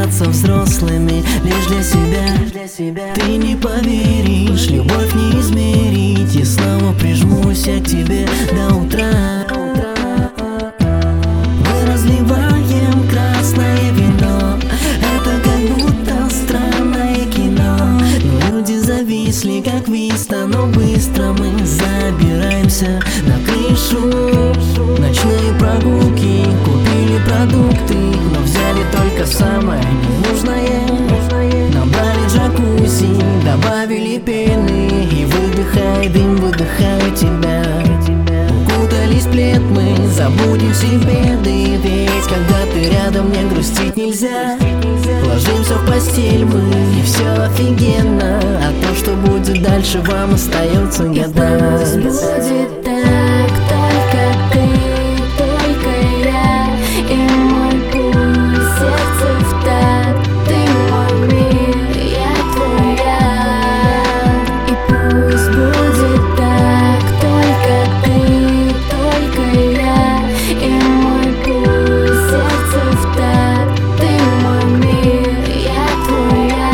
казаться взрослыми лишь для себя. Ты не поверишь, любовь не измерить, и снова прижмусь я к тебе до утра. Мы разливаем красное вино, это как будто странное кино. Люди зависли, как виста, но быстро мы забираемся на крышу. Ночные прогулки, купили продукты, но взяли только самое ненужное. Набрали джакузи, добавили пены, и выдыхай дым, выдыхаю тебя. Укутались в плед, мы забудем все беды, ведь когда ты рядом, мне грустить нельзя. Ложимся в постель мы, и все офигенно, а то, что будет дальше, вам остается гадать. И пусть будет так, только ты, только я, и мой пульс, сердце в такт. Ты мой мир, я твоя. И пусть будет так, только ты, только я, и мой пульс, сердце в такт. Ты мой мир, я твоя.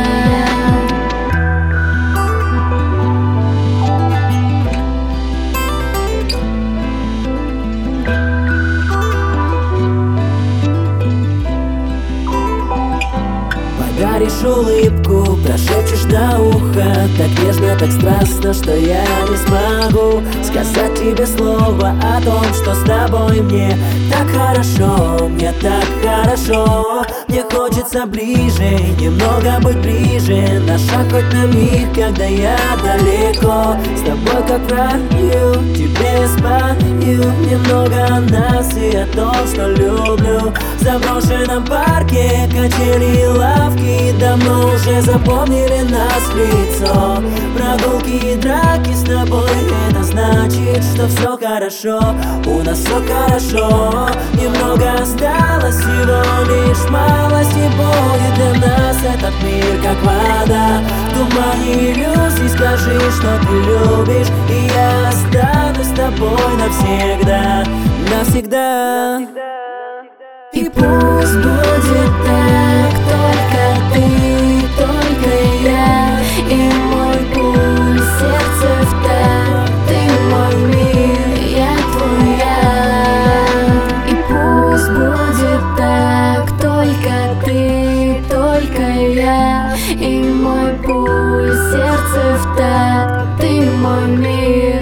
Подаришь улыбку, прошепчешь на ухо, так нежно, так страстно, что я не смогу сказать тебе слово о том, что с тобой мне так хорошо, мне так хорошо. Мне хочется ближе, немного быть ближе, на шаг хоть на миг, когда я далеко. С тобой как в раю, тебе спою немного о нас и о том, что люблю. В заброшенном парке качели и лавки давно уже запомнили нас в лицо. Прогулки и драки с тобой, это значит, что все хорошо, у нас все хорошо. Немного осталось, всего лишь малость, и будет для нас этот мир как вода. В тумане иллюзий скажи, что ты любишь, и я останусь с тобой навсегда, навсегда. И пусть будет так, только ты, только я, и мой пульс, сердце в такт. Ты мой мир, я твоя. И пусть будет так, только ты, только я, и мой пульс, сердце в такт. Ты мой мир.